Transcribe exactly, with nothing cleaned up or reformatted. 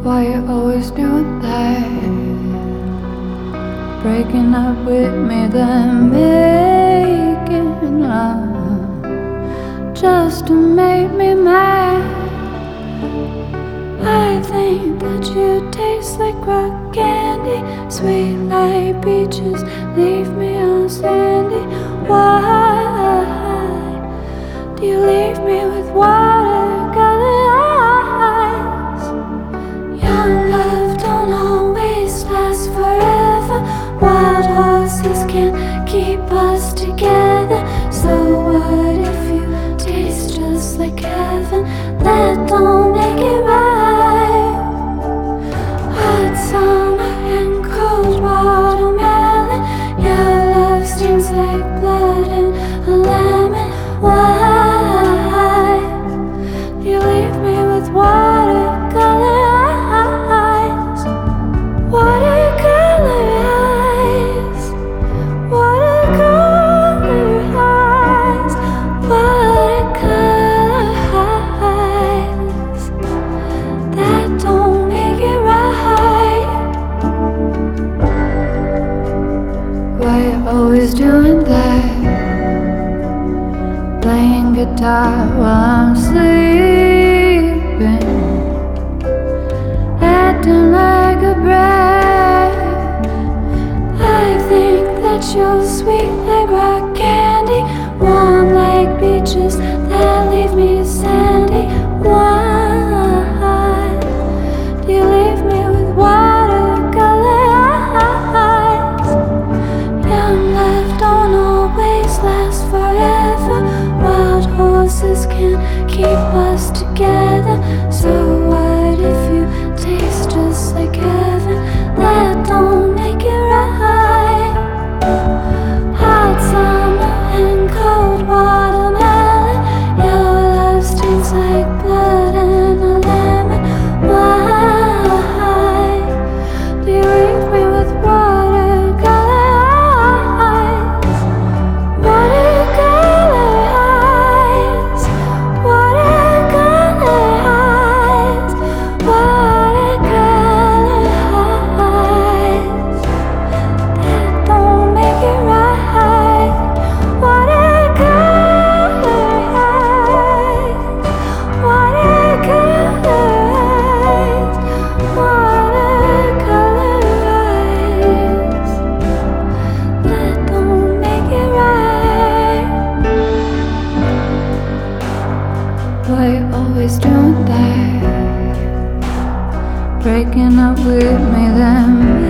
Why you always doing that? Breaking up with me, then making love just to make me mad. I think that you taste like rock candy, sweet like peaches, leave me all sandy. Why do you leave me with watercolor eyes? Young love don't always last forever. Wild horses can't keep us together. So what if you taste just like heaven? That don't make it right. Hot summer and cold watermelon. Your love stings like blood and a lemon. Why do you leave me with watercolor eyes? Watercolor eyes. Watercolor eyes. Watercolor eyes. That don't make it right. Why you always doing that? Playing guitar while I'm sleeping, acting like a brat. I think that you're sweet like rock candy, warm like beaches that leave me sandy. Why do you leave me with watercolor eyes? Young love don't always last forever. Wild horses can't keep us together. So what if you taste just like heaven? That don't make it right. Hot summer and cold watermelon. Your love stings like blood and a lemon. Why do you leave me with watercolor eyes? Watercolor eyes. Watercolor eyes. Watercolor eyes. That don't make it right. Watercolor eyes. Watercolor eyes. Watercolor eyes. That don't make it right. Why you always doing that? Breaking up with me, then